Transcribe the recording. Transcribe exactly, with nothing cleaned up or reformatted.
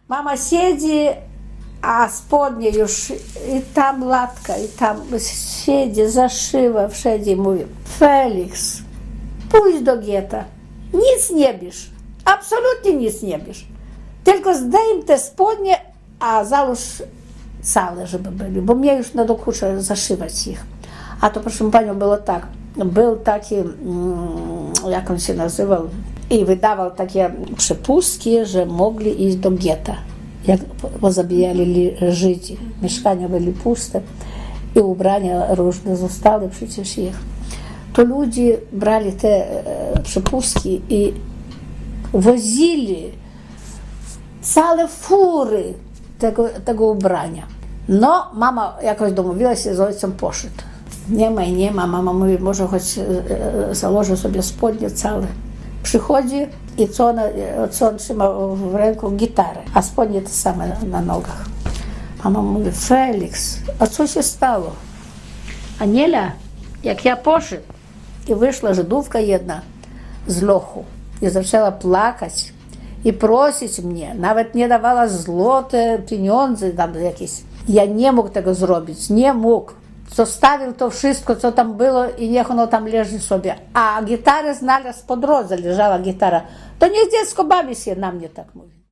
Mama siedzi, a spodnie już i tam latka, i tam siedzi, zaszywa wszędzie i mówi: Felix, pójdź do getta, nic nie bierz, absolutnie nic nie bierz. Tylko zdejm te spodnie, a załóż całe, żeby byli, bo mnie już nadokucza zaszywać ich. A to, proszę panią, było tak. Był taki, jak on się nazywał, i wydawał takie przepustki, że mogli iść do getta, jak pozabijali Żydzi. Mieszkania byli puste i ubrania różne zostały przecież ich. To ludzie brali te przepustki i wozili całe fury tego, tego ubrania. No, mama jakoś domówiła się z ojcem, poszedł. Nie ma i nie ma. Mama mówi: może choć założę sobie spodnie całe. Przychodzi i co, ona, co on trzyma w ręku? Gitarę, a spodnie te same na nogach. Mama mówi: Felix, a co się stało? Aniela, jak ja poszedł i wyszła Żydówka jedna z lochu i zaczęła płakać i prosić mnie, nawet nie dawała złote pieniądze tam jakieś. Ja nie mógł tego zrobić, nie mógł. Zostawił to wszystko, co tam było, i niech ono tam leży sobie. A gitarę znalazł po drodze, leżała gitara. To niech dziecko bawi się, na mnie tak mówi.